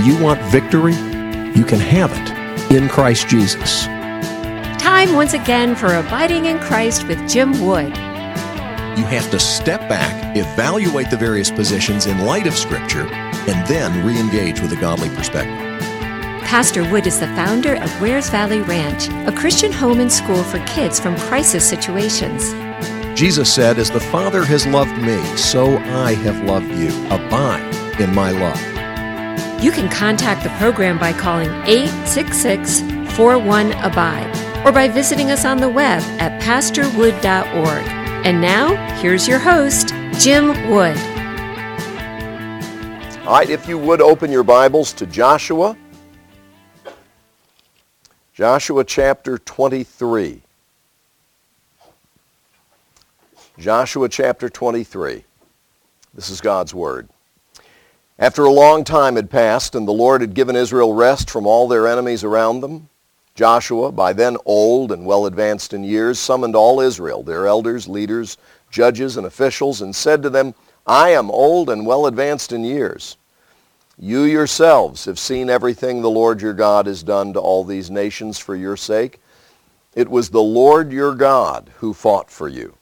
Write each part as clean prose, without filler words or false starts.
you want victory? You can have it in Christ Jesus. Time once again for Abiding in Christ with Jim Wood. You have to step back, evaluate the various positions in light of Scripture, and then re-engage with a godly perspective. Pastor Wood is the founder of Wares Valley Ranch, a Christian home and school for kids from crisis situations. Jesus said, "As the Father has loved me, so I have loved you. Abide in my love." You can contact the program by calling 866-41-ABIDE or by visiting us on the web at pastorwood.org. And now, here's your host, Jim Wood. All right, if you would open your Bibles to Joshua. Joshua chapter 23. Joshua chapter 23. This is God's Word. After a long time had passed and the Lord had given Israel rest from all their enemies around them, Joshua, by then old and well advanced in years, summoned all Israel, their elders, leaders, judges, and officials, and said to them, "I am old and well advanced in years. You yourselves have seen everything the Lord your God has done to all these nations for your sake. It was the Lord your God who fought for you.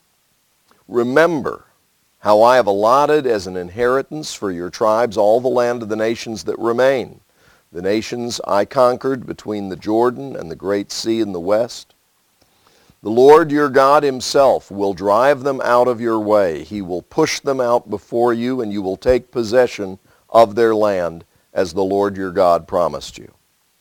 Remember how I have allotted as an inheritance for your tribes all the land of the nations that remain, the nations I conquered between the Jordan and the great sea in the west. The Lord your God himself will drive them out of your way. He will push them out before you, and you will take possession of their land as the Lord your God promised you.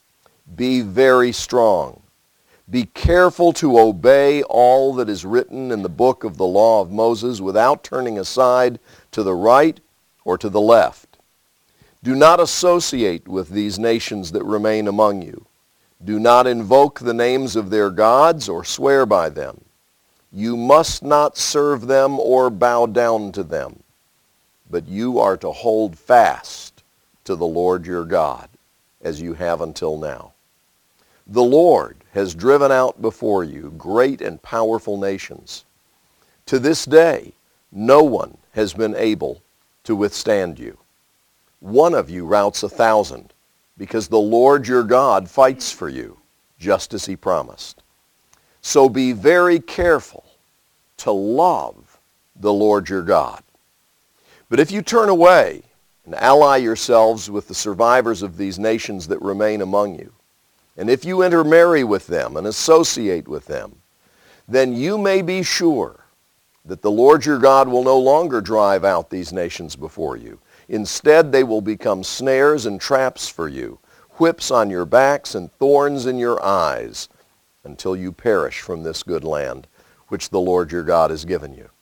Be very strong. Be careful to obey all that is written in the book of the law of Moses without turning aside to the right or to the left. Do not associate with these nations that remain among you. Do not invoke the names of their gods or swear by them. You must not serve them or bow down to them, but you are to hold fast to the Lord your God, as you have until now. The Lord has driven out before you great and powerful nations. To this day, no one has been able to withstand you. One of you routs 1,000, because the Lord your God fights for you, just as he promised. So be very careful to love the Lord your God. But if you turn away and ally yourselves with the survivors of these nations that remain among you, and if you intermarry with them and associate with them, then you may be sure that the Lord your God will no longer drive out these nations before you. Instead, they will become snares and traps for you, whips on your backs and thorns in your eyes, until you perish from this good land which the Lord your God has given you.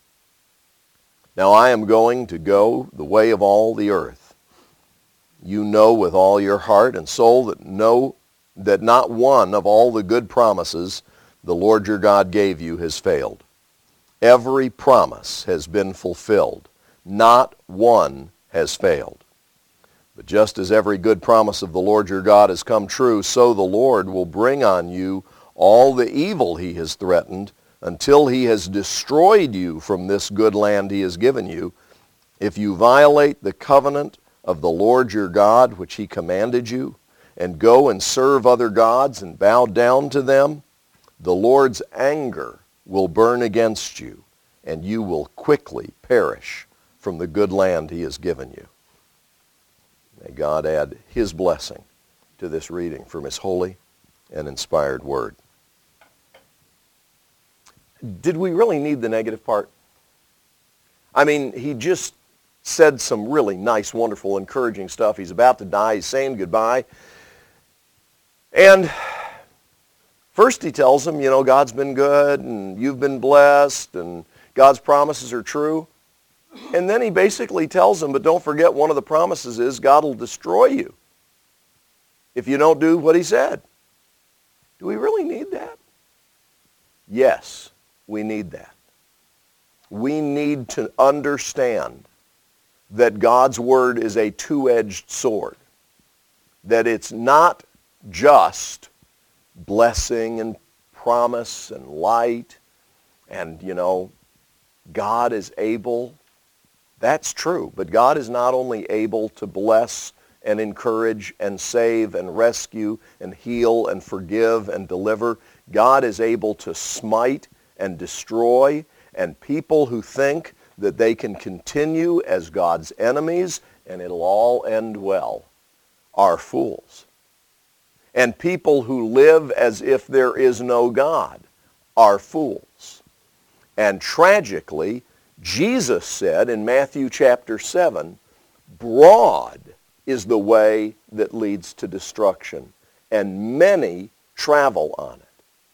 Now I am going to go the way of all the earth. You know with all your heart and soul that not one of all the good promises the Lord your God gave you has failed. Every promise has been fulfilled. Not one has failed. But just as every good promise of the Lord your God has come true, so the Lord will bring on you all the evil he has threatened until he has destroyed you from this good land he has given you, if you violate the covenant of the Lord your God which he commanded you, and go and serve other gods and bow down to them. The Lord's anger will burn against you, and you will quickly perish from the good land he has given you. May God add his blessing to this reading from his holy and inspired word. Did we really need the negative part? I mean, he just said some really nice, wonderful, encouraging stuff. He's about to die. He's saying goodbye. And first he tells them, God's been good and you've been blessed and God's promises are true. And then he basically tells them, but don't forget, one of the promises is God will destroy you if you don't do what he said. Do we really need that? Yes, we need that. We need to understand that God's word is a two-edged sword. That it's not just blessing and promise and light and, God is able. That's true. But God is not only able to bless and encourage and save and rescue and heal and forgive and deliver. God is able to smite and destroy, and people who think that they can continue as God's enemies and it'll all end well are fools. And people who live as if there is no God are fools. And tragically, Jesus said in Matthew chapter 7, broad is the way that leads to destruction, and many travel on it.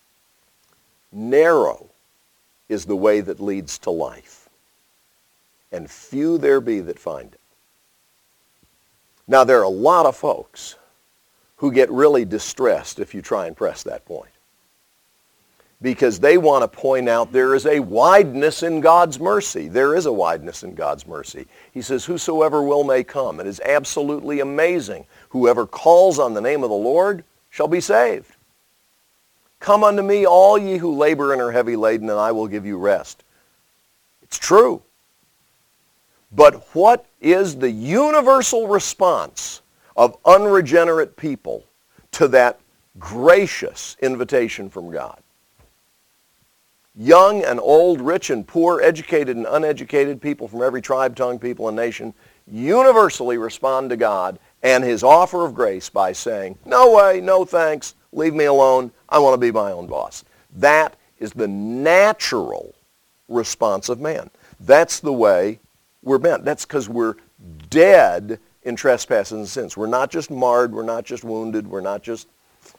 Narrow is the way that leads to life, and few there be that find it. Now, there are a lot of folks who get really distressed if you try and press that point, because they want to point out there is a wideness in God's mercy. There is a wideness in God's mercy. He says, whosoever will may come. It is absolutely amazing. Whoever calls on the name of the Lord shall be saved. Come unto me, all ye who labor and are heavy laden, and I will give you rest. It's true. But what is the universal response of unregenerate people to that gracious invitation from God? Young and old, rich and poor, educated and uneducated, people from every tribe, tongue, people, and nation universally respond to God and his offer of grace by saying, no way, no thanks, leave me alone, I want to be my own boss. That is the natural response of man. That's the way we're bent. That's because we're dead in trespasses and sins. We're not just marred, we're not just wounded, we're not just,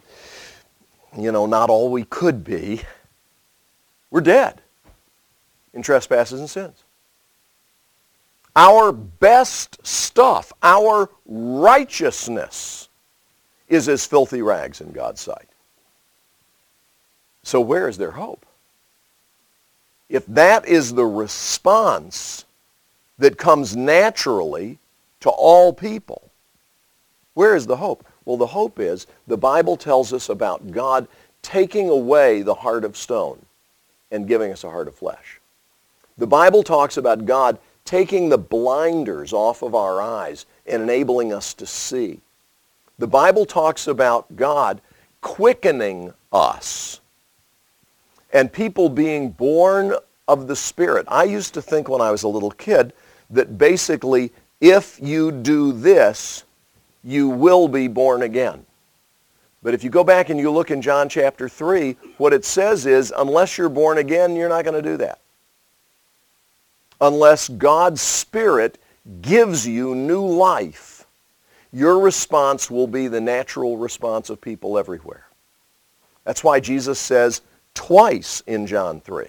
not all we could be. We're dead in trespasses and sins. Our best stuff, our righteousness, is as filthy rags in God's sight. So where is their hope? If that is the response that comes naturally to all people, where is the hope? Well, the hope is the Bible tells us about God taking away the heart of stone and giving us a heart of flesh. The Bible talks about God taking the blinders off of our eyes and enabling us to see. The Bible talks about God quickening us and people being born of the Spirit. I used to think when I was a little kid that basically if you do this, you will be born again. But if you go back and you look in John chapter 3, what it says is, unless you're born again, you're not going to do that. Unless God's Spirit gives you new life, your response will be the natural response of people everywhere. That's why Jesus says twice in John 3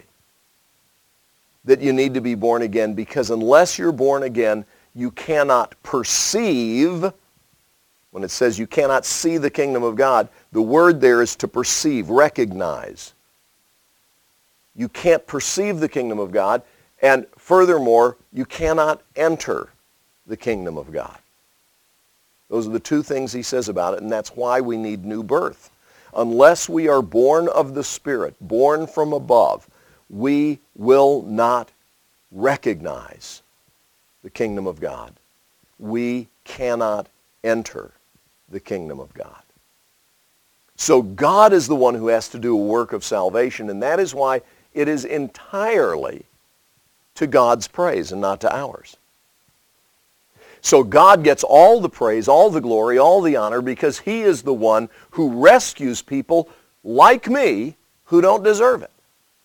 that you need to be born again, because unless you're born again, you cannot perceive. When it says you cannot see the kingdom of God, the word there is to perceive, recognize. You can't perceive the kingdom of God, and furthermore, you cannot enter the kingdom of God. Those are the two things he says about it, and that's why we need new birth. Unless we are born of the Spirit, born from above, we will not recognize the kingdom of God. We cannot enter the kingdom of God. So God is the one who has to do a work of salvation, and that is why it is entirely to God's praise and not to ours. So God gets all the praise, all the glory, all the honor, because he is the one who rescues people like me who don't deserve it.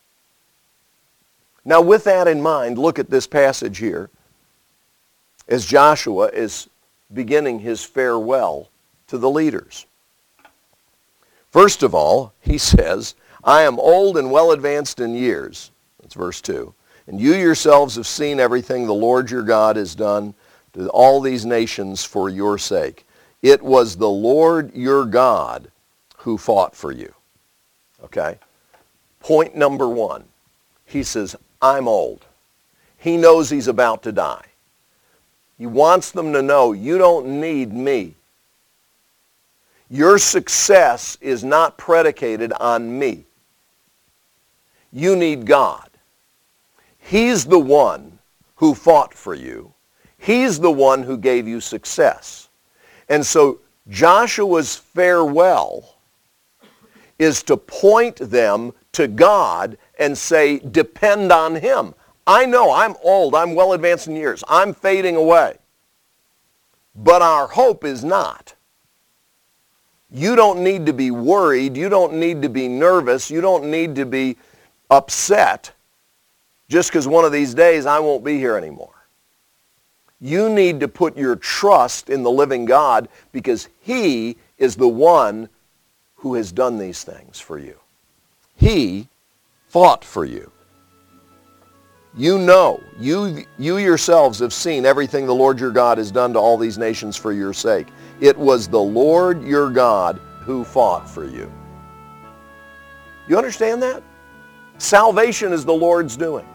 Now with that in mind, look at this passage here as Joshua is beginning his farewell to the leaders. First of all, he says, I am old and well advanced in years. That's verse 2. And you yourselves have seen everything the Lord your God has done to all these nations for your sake. It was the Lord your God who fought for you. Okay? Point number one. He says, I'm old. He knows he's about to die. He wants them to know, you don't need me. Your success is not predicated on me. You need God. He's the one who fought for you. He's the one who gave you success. And so Joshua's farewell is to point them to God and say, depend on him. I know I'm old. I'm well advanced in years. I'm fading away. But our hope is not. You don't need to be worried. You don't need to be nervous. You don't need to be upset just because one of these days I won't be here anymore. You need to put your trust in the living God because he is the one who has done these things for you. He fought for you. You know, you yourselves have seen everything the Lord your God has done to all these nations for your sake. It was the Lord your God who fought for you. You understand that? Salvation is the Lord's doing.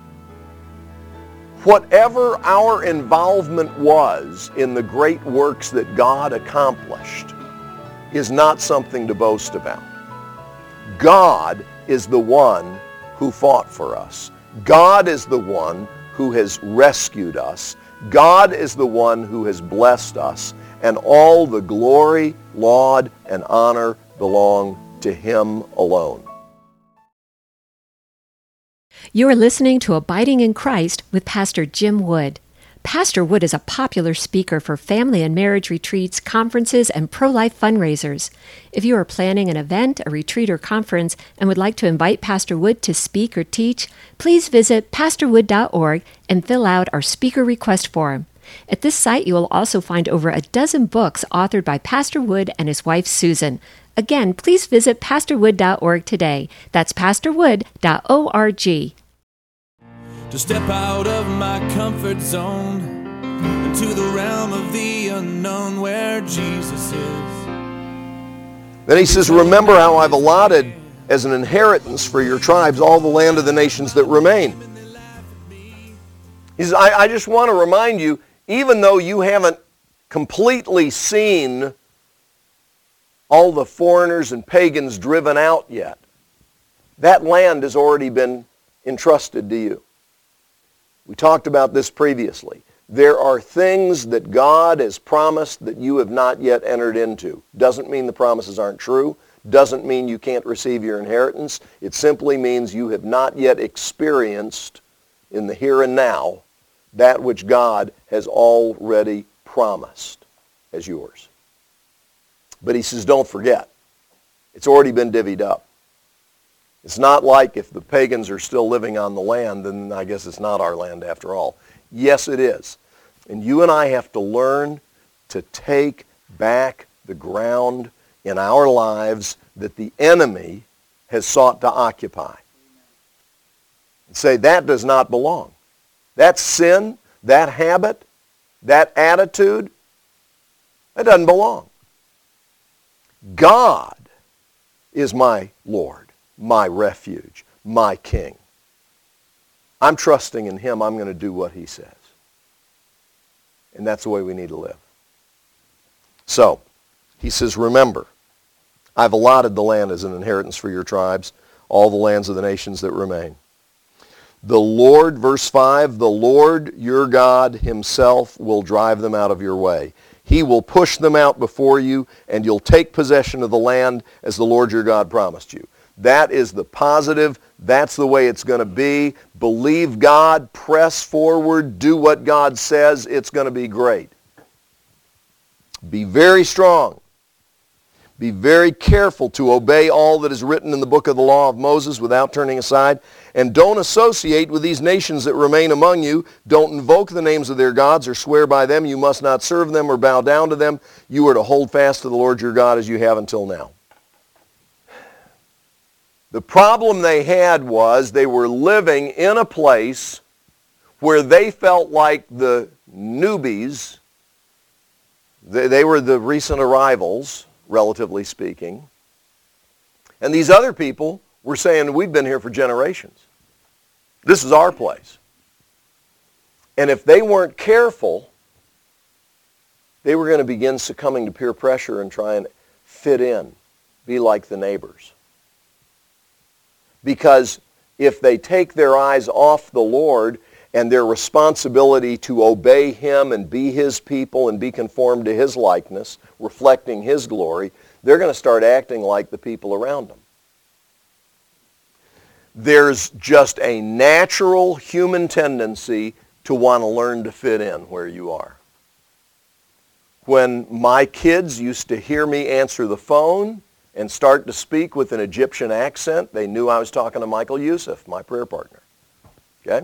Whatever our involvement was in the great works that God accomplished is not something to boast about. God is the one who fought for us. God is the one who has rescued us. God is the one who has blessed us. And all the glory, laud, and honor belong to him alone. You are listening to Abiding in Christ with Pastor Jim Wood. Pastor Wood is a popular speaker for family and marriage retreats, conferences, and pro-life fundraisers. If you are planning an event, a retreat, or conference and would like to invite Pastor Wood to speak or teach, please visit pastorwood.org and fill out our speaker request form. At this site, you will also find over a dozen books authored by Pastor Wood and his wife, Susan. Again, please visit pastorwood.org today. That's pastorwood.org. To step out of my comfort zone into the realm of the unknown where Jesus is. Then he says, remember how I've allotted as an inheritance for your tribes all the land of the nations that remain. He says, I just want to remind you, even though you haven't completely seen all the foreigners and pagans driven out yet, that land has already been entrusted to you. We talked about this previously. There are things that God has promised that you have not yet entered into. Doesn't mean the promises aren't true. Doesn't mean you can't receive your inheritance. It simply means you have not yet experienced in the here and now that which God has already promised as yours. But he says, don't forget. It's already been divvied up. It's not like if the pagans are still living on the land, then I guess it's not our land after all. Yes, it is. And you and I have to learn to take back the ground in our lives that the enemy has sought to occupy. And say, that does not belong. That sin, that habit, that attitude, that doesn't belong. God is my Lord, my refuge, my King. I'm trusting in him. I'm going to do what he says. And that's the way we need to live. So, he says, remember, I've allotted the land as an inheritance for your tribes, all the lands of the nations that remain. The Lord, verse 5, the Lord your God himself will drive them out of your way. He will push them out before you, and you'll take possession of the land as the Lord your God promised you. That is the positive. That's the way it's going to be. Believe God, press forward, do what God says. It's going to be great. Be very strong. Be very careful to obey all that is written in the book of the law of Moses without turning aside. And don't associate with these nations that remain among you. Don't invoke the names of their gods or swear by them. You must not serve them or bow down to them. You are to hold fast to the Lord your God as you have until now. The problem they had was they were living in a place where they felt like the newbies. They were the recent arrivals, relatively speaking. And these other people were saying, we've been here for generations. This is our place. And if they weren't careful, they were going to begin succumbing to peer pressure and try and fit in, be like the neighbors. Because if they take their eyes off the Lord and their responsibility to obey him and be his people and be conformed to his likeness, reflecting his glory, they're going to start acting like the people around them. There's just a natural human tendency to want to learn to fit in where you are. When my kids used to hear me answer the phone and start to speak with an Egyptian accent, they knew I was talking to Michael Youssef, my prayer partner. Okay?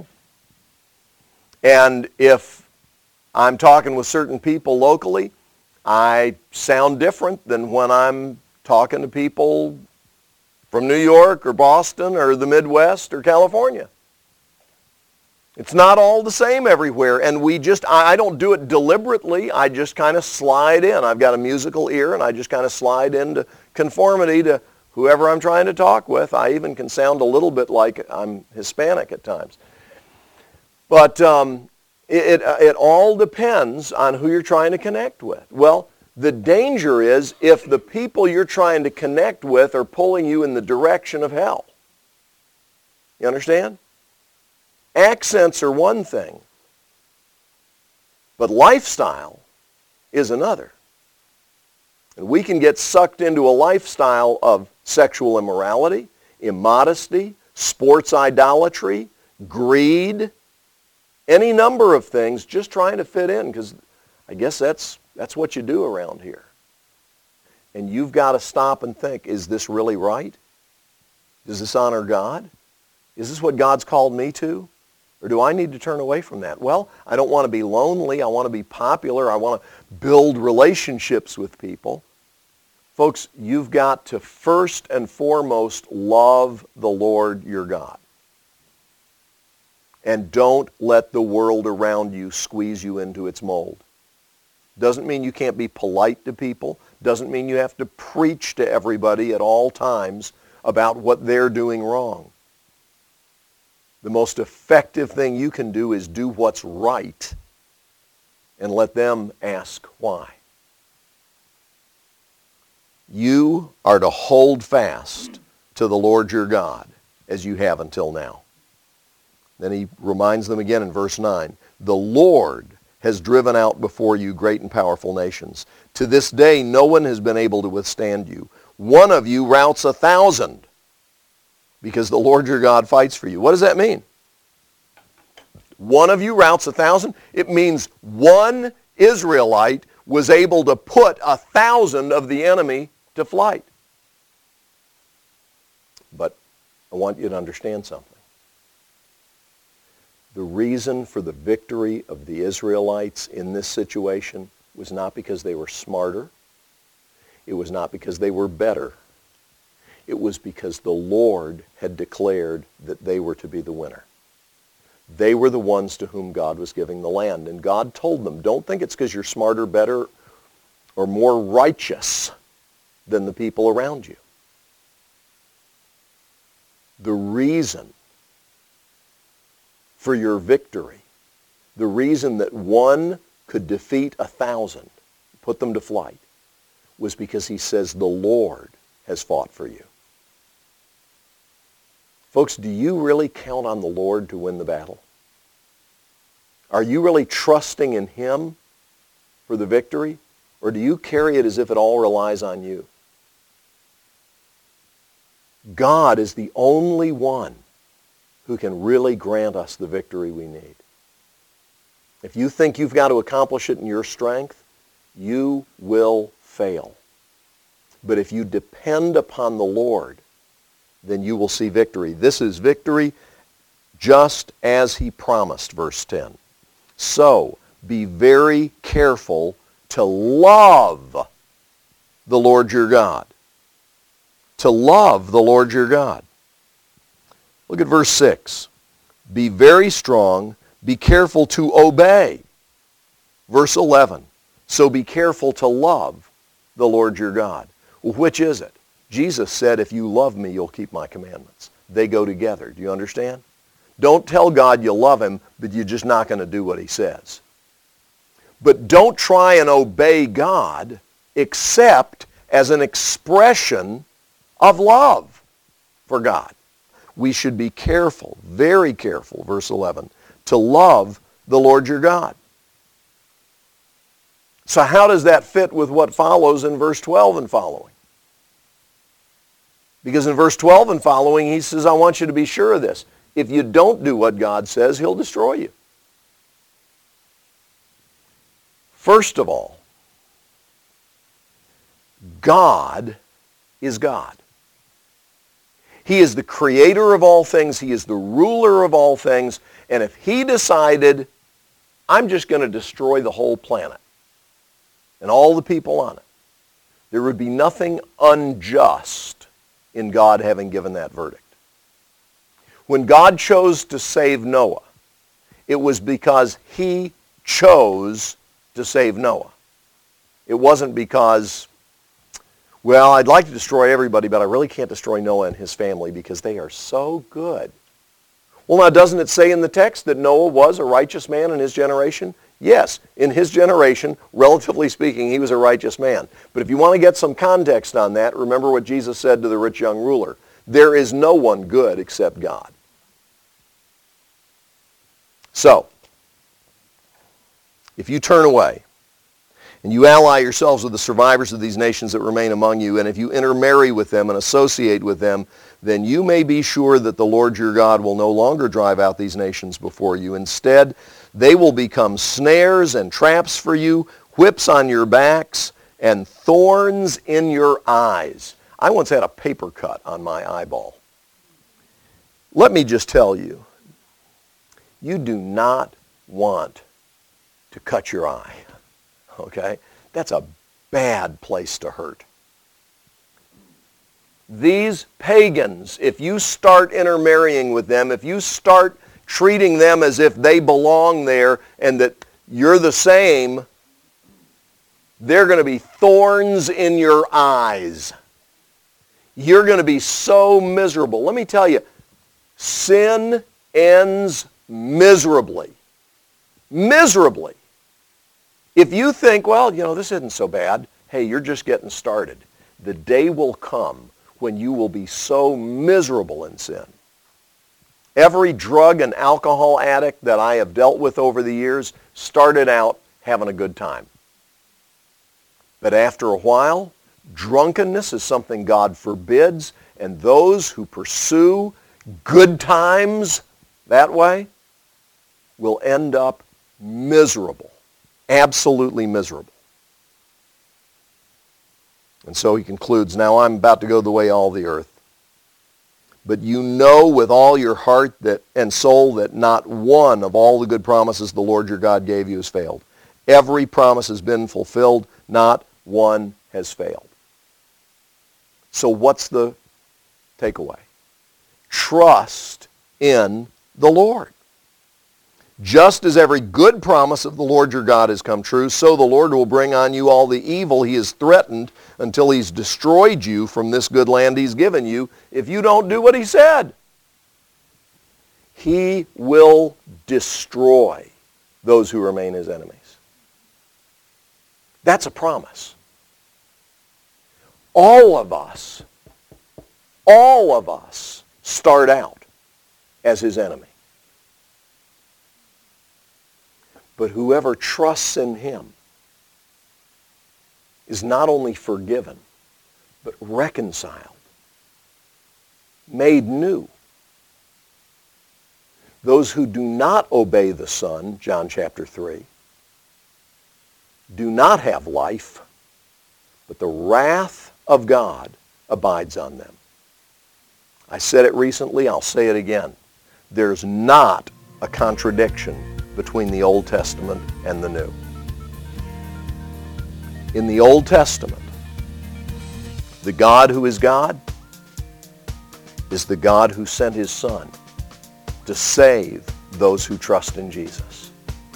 And if I'm talking with certain people locally, I sound different than when I'm talking to people from New York or Boston or the Midwest or California. It's not all the same everywhere, and I don't do it deliberately. I just kind of slide in. I've got a musical ear, and I just kind of slide into conformity to whoever I'm trying to talk with. I even can sound a little bit like I'm Hispanic at times. But it all depends on who you're trying to connect with. Well, the danger is if the people you're trying to connect with are pulling you in the direction of hell. You understand? Accents are one thing, but lifestyle is another. And we can get sucked into a lifestyle of sexual immorality, immodesty, sports idolatry, greed, any number of things, just trying to fit in, because I guess that's what you do around here. And you've got to stop and think, is this really right? Does this honor God? Is this what God's called me to? Or do I need to turn away from that? Well, I don't want to be lonely. I want to be popular. I want to build relationships with people. Folks, you've got to first and foremost love the Lord your God. And don't let the world around you squeeze you into its mold. Doesn't mean you can't be polite to people. Doesn't mean you have to preach to everybody at all times about what they're doing wrong. The most effective thing you can do is do what's right and let them ask why. You are to hold fast to the Lord your God as you have until now. Then he reminds them again in verse 9, the Lord has driven out before you great and powerful nations. To this day no one has been able to withstand you. One of you routs 1,000. Because the Lord your God fights for you. What does that mean? One of you routs 1,000? It means one Israelite was able to put 1,000 of the enemy to flight. But I want you to understand something. The reason for the victory of the Israelites in this situation was not because they were smarter. It was not because they were better. It was because the Lord had declared that they were to be the winner. They were the ones to whom God was giving the land. And God told them, don't think it's because you're smarter, better, or more righteous than the people around you. The reason for your victory, the reason that one could defeat 1,000, put them to flight, was because he says the Lord has fought for you. Folks, do you really count on the Lord to win the battle? Are you really trusting in him for the victory? Or do you carry it as if it all relies on you? God is the only one who can really grant us the victory we need. If you think you've got to accomplish it in your strength, you will fail. But if you depend upon the Lord, then you will see victory. This is victory just as he promised, verse 10. So, be very careful to love the Lord your God. To love the Lord your God. Look at verse 6. Be very strong, be careful to obey. Verse 11. So be careful to love the Lord your God. Well, which is it? Jesus said, if you love me, you'll keep my commandments. They go together. Do you understand? Don't tell God you love him, but you're just not going to do what he says. But don't try and obey God except as an expression of love for God. We should be careful, very careful, verse 11, to love the Lord your God. So how does that fit with what follows in verse 12 and following? Because in verse 12 and following, he says, I want you to be sure of this. If you don't do what God says, he'll destroy you. First of all, God is God. He is the creator of all things. He is the ruler of all things. And if he decided, I'm just going to destroy the whole planet and all the people on it, there would be nothing unjust in God having given that verdict. When God chose to save Noah, it was because he chose to save Noah. It wasn't because, well, I'd like to destroy everybody, but I really can't destroy Noah and his family because they are so good. Well, now, doesn't it say in the text that Noah was a righteous man in his generation? Yes, in his generation, relatively speaking, he was a righteous man. But if you want to get some context on that, remember what Jesus said to the rich young ruler. There is no one good except God. So, if you turn away and you ally yourselves with the survivors of these nations that remain among you, and if you intermarry with them and associate with them, then you may be sure that the Lord your God will no longer drive out these nations before you. Instead, they will become snares and traps for you, whips on your backs, and thorns in your eyes. I once had a paper cut on my eyeball. Let me just tell you, you do not want to cut your eye, okay? That's a bad place to hurt. These pagans, if you start intermarrying with them, if you start treating them as if they belong there and that you're the same, they're going to be thorns in your eyes. You're going to be so miserable. Let me tell you, sin ends miserably. Miserably. If you think, well, this isn't so bad, hey, you're just getting started. The day will come when you will be so miserable in sin. Every drug and alcohol addict that I have dealt with over the years started out having a good time. But after a while, drunkenness is something God forbids, and those who pursue good times that way will end up miserable, absolutely miserable. And so he concludes, now I'm about to go the way of all the earth. But you know with all your heart and soul that not one of all the good promises the Lord your God gave you has failed. Every promise has been fulfilled. Not one has failed. So what's the takeaway? Trust in the Lord. Just as every good promise of the Lord your God has come true, so the Lord will bring on you all the evil he has threatened until he's destroyed you from this good land he's given you if you don't do what he said. He will destroy those who remain his enemies. That's a promise. All of us start out as his enemy. But whoever trusts in him is not only forgiven, but reconciled, made new. Those who do not obey the Son, John chapter 3, do not have life, but the wrath of God abides on them. I said it recently, I'll say it again. There's not a contradiction between the Old Testament and the New. In the Old Testament, the God who is God is the God who sent his Son to save those who trust in Jesus.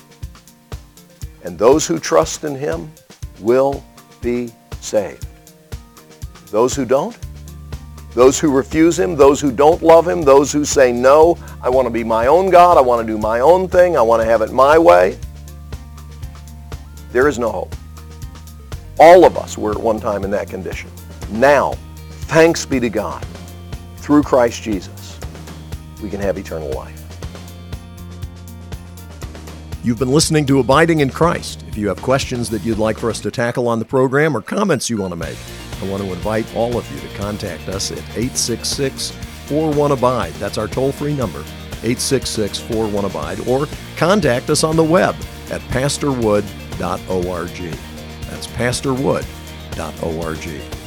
And those who trust in him will be saved. Those who don't, those who refuse him, those who don't love him, those who say, no, I want to be my own God, I want to do my own thing, I want to have it my way, there is no hope. All of us were at one time in that condition. Now, thanks be to God, through Christ Jesus, we can have eternal life. You've been listening to Abiding in Christ. If you have questions that you'd like for us to tackle on the program or comments you want to make, I want to invite all of you to contact us at 866-41-ABIDE. That's our toll-free number, 866-41-ABIDE, or contact us on the web at pastorwood.org. That's pastorwood.org.